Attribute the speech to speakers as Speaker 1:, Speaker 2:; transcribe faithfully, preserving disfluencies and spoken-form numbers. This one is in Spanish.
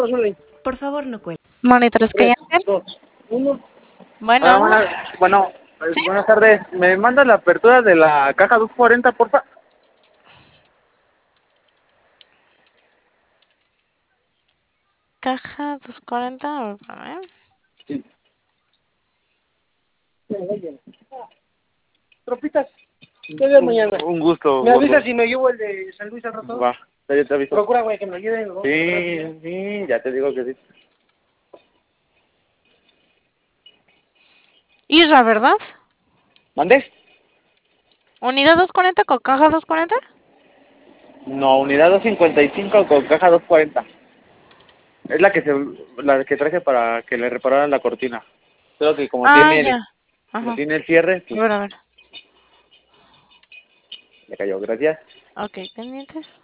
Speaker 1: Por favor, no cuelgue.
Speaker 2: Monitores que
Speaker 3: tres,
Speaker 2: llaman.
Speaker 3: dos, uno.
Speaker 2: Bueno,
Speaker 3: Hola, buenas, bueno, pues,
Speaker 2: ¿sí?
Speaker 3: buenas tardes. ¿Me mandas la apertura de la caja doscientos cuarenta, porfa?
Speaker 2: Caja doscientos cuarenta. A ver, espérame.
Speaker 3: Sí. Tropitas. Te veo mañana. Un gusto.
Speaker 4: Me
Speaker 3: gordo.
Speaker 4: avisas si me llevo el de San Luis al rato.
Speaker 3: Va, ya te aviso.
Speaker 4: Procura, güey, que me lo lleven. ¿No?
Speaker 3: Sí, sí, ya te digo que sí.
Speaker 2: Isra, ¿verdad?
Speaker 3: ¿Mandé?
Speaker 2: ¿Unidad doscientos cuarenta con caja doscientos cuarenta?
Speaker 3: No, unidad doscientos cincuenta y cinco con caja doscientos cuarenta. Es la que se, la que traje para que le repararan la cortina. Solo que como
Speaker 2: Ah,
Speaker 3: tiene
Speaker 2: ya.
Speaker 3: el, como
Speaker 2: Ajá.
Speaker 3: tiene el cierre,
Speaker 2: A
Speaker 3: pues
Speaker 2: ver, a ver.
Speaker 3: le cayó. Gracias.
Speaker 2: Ok, pendientes.